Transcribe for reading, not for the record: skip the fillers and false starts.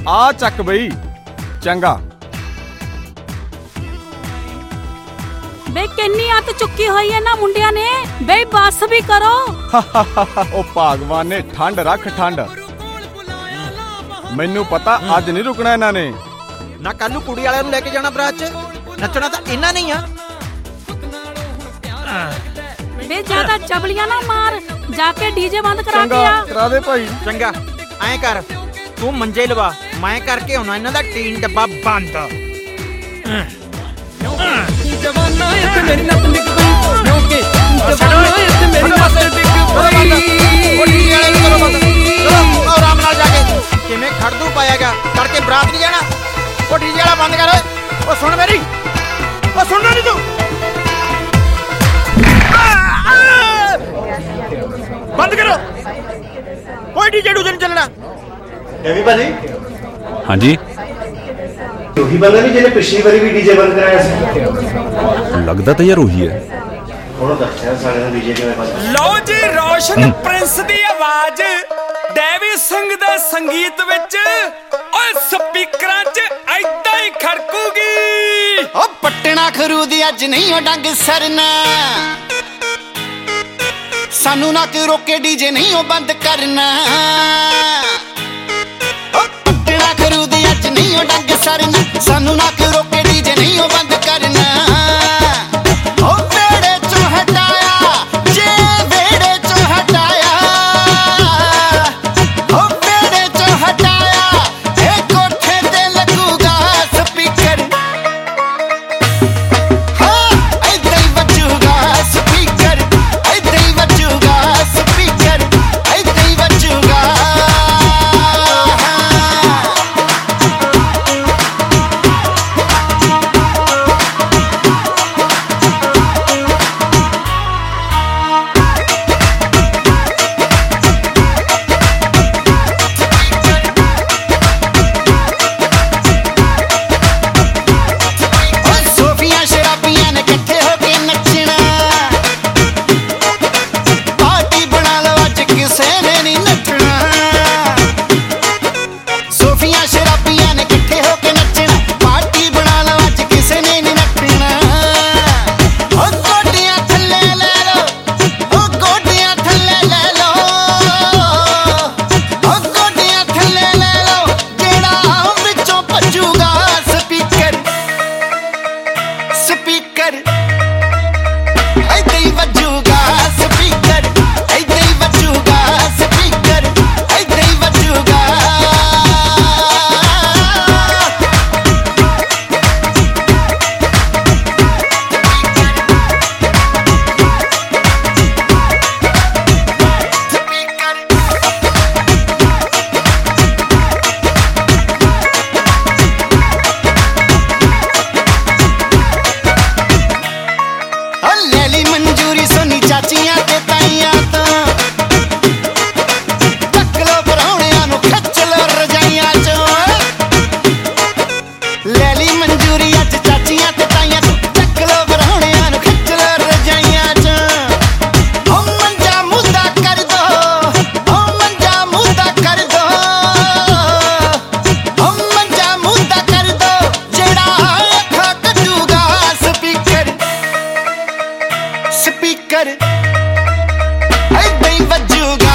आ चक बई चंगा। बे किन्नी अत चुकी हुई है ना मुंडिया ने, बे बस भी करो। ओ भगवान ने ठंड रख ठंड, मैनू पता अज नहीं रुकना इन्हां ने। ना कल नूं कुड़ी वाले नूं लेके जाना बरात च, नचना तां इन्हां ने ही आ। बे ज्यादा चबलियां ना मार, जाके डीजे बंद करा के आ। करा दे भाई। चंगा ऐ कर, तू मंजे लवा, मैं करके आउणा इन्हां दा टीन डब्बा बंद। जवाना इत्थे मेरी नस डिग पई, क्योंकि जवाना इत्थे मेरी नस डिग पई। ओ डीजे वाले नूं करो बंद, चलो आराम नाल जाके। किवें खड़दू पाएगा, करके बरात नहीं जाना। ओ डीजे वाला बंद कर। ओ सुन मेरी, ओ सुनना नहीं तू। बंद करो, कोई डीजे डूजे नहीं चलना। रवि भाजी। हाँ जी। ਉਹੀ ਬੰਦਾ ਨਹੀਂ ਜਿਹਨੇ ਪਿਛਲੀ ਵਾਰੀ ਵੀ ਡੀਜੇ ਬੰਦ ਕਰਾਇਆ ਸੀ। ਲੱਗਦਾ ਤਾਂ ਯਾਰ ਉਹੀ ਹੈ। ਹੁਣ ਦੱਸਿਆ ਸਾਰੇ ਦਾ ਡੀਜੇ ਕਿਵੇਂ ਬੰਦ। ਲਓ ਜੀ ਰੋਸ਼ਨ ਪ੍ਰਿੰਸ ਦੀ ਆਵਾਜ਼, ਡੇਵੀ ਸਿੰਘ ਦੇ ਸੰਗੀਤ ਵਿੱਚ ਓਏ ਸਪੀਕਰਾਂ 'ਚ ਐਦਾਂ ਹੀ ਖੜਕੂਗੀ। ਓ ਪਟਣਾ ਖਰੂਦੀ ਅੱਜ ਨਹੀਂ ਓ ਡੰਗ ਸਰਨਾ, ਸਾਨੂੰ ਨਾ ਕਿ ਰੋਕੇ ਡੀਜੇ ਨਹੀਂ ਓ ਬੰਦ ਕਰਨਾ। ਓ ਪਟਣਾ ਖਰੂਦੀ ਅੱਜ ਨਹੀਂ ਓ ਡੰਗ ਸਰਨਾ, ਸਾਨੂੰ ਨਾ ਕਿ ਰੋਕੇ ਡੀਜੇ ਨਹੀਂ ਓ ਬੰਦ ਕਰਨਾ। ਓ ਵੇੜੇ ਚੋਂ ਹਟਾਇਆ ਜੇ ਵੇੜੇ ਚੋਂ ਹਟਾਇਆ, ਓ ਵੇੜੇ ਚੋਂ ਹਟਾਇਆ ਇਹ ਕੋਠੇ ਤੇ ਲੱਗੂਗਾ ਸਪੀਕਰ। ਹਾਂ ਏਦਾਂ ਹੀ ਵੱਜੂਗਾ ਸਪੀਕਰ, ਏਦਾਂ ਹੀ ਵੱਜੂਗਾ ਸਪੀਕਰ, ਏਦਾਂ ਹੀ ਵੱਜੂਗਾ। ਸੋਫੀਆਂ ਸ਼ਰਾਬੀਆਂ ਨੇ ਇਕੱਠੇ ਹੋ ਕੇ ਨੱਚਣਾ, ਪਾਰਟੀ ਬਣਾ ਲਓ ਅੱਜ ਕਿਸੇ ਨੇ ਨਹੀਂ ਨੱਚਣਾ। ਸੋਫੀਆਂ ਸ਼ਰਾਬੀਆਂ ਨੇ ਇਕੱਠੇ ਹੋ ਕੇ ਨੱਚਣਾ, ਪਾਰਟੀ ਬਣਾ ਲਓ ਅੱਜ ਕਿਸੇ ਨੇ ਨਹੀਂ ਨੱਚਣਾ। ਓ ਗੋਡਿਆਂ ਥੱਲੇ ਲੈ ਲਓ, ਓ ਗੋਡਿਆਂ ਥੱਲੇ ਲੈ ਲਓ, ਓ ਗੋਡਿਆਂ ਥੱਲੇ ਲੈ ਲਓ, ਜਿਹੜਾ ਵਿੱਚੋਂ ਭੱਜੂਗਾ ਸਪੀਕਰ। ਸਪੀਕਰ ਏਦਾਂ ਹੀ ਵੱਜੂਗਾ ਸਪੀਕਰ, ਏਦਾਂ ਹੀ ਵੱਜੂਗਾ ਸਪੀਕਰ, ਏਦਾਂ ਹੀ ਵੱਜੂਗਾ। ਓ ਲੈ ਲਈ ਮਨਜ਼ੂਰੀ ਸੋਨੀ ਚਾਚੀਆਂ ਤੇ ਤਾਈਆਂ ਤੋਂ, ਚੱਕ ਲੋ ਪਰਾਹੁਣਿਆਂ ਨੂੰ ਖਿੱਚ ਲੋ ਰਜਾਈਆਂ ਚੋਂ। ਲੈ ਲਈ ਮਨਜ਼ੂਰੀ ਅੱਜ ਚਾਚੀਆਂ ਤੇ ਤਾਈਆਂ ਤੋਂ, ਚੱਕ ਲੋ ਪਰਾਹੁਣਿਆਂ ਨੂੰ ਖਿੱਚ ਲੋ ਰਜਾਈਆਂ ਚੋਂ। ਓ ਮੰਜਾ ਮੁੱਦਾ ਕਰ ਦੋ, ਓ ਮੰਜਾ ਮੁੱਦਾ ਕਰ ਦੋ, ਓ ਮੰਜਾ ਮੁੱਦਾ ਕਰ ਦੋ, ਜਿਹੜਾ ਅੱਖਾਂ ਕੱਢੂਗਾ ਸਪੀਕਰ। ਸਪੀਕਰ ਏਦਾਂ ਹੀ ਵੱਜੂਗਾ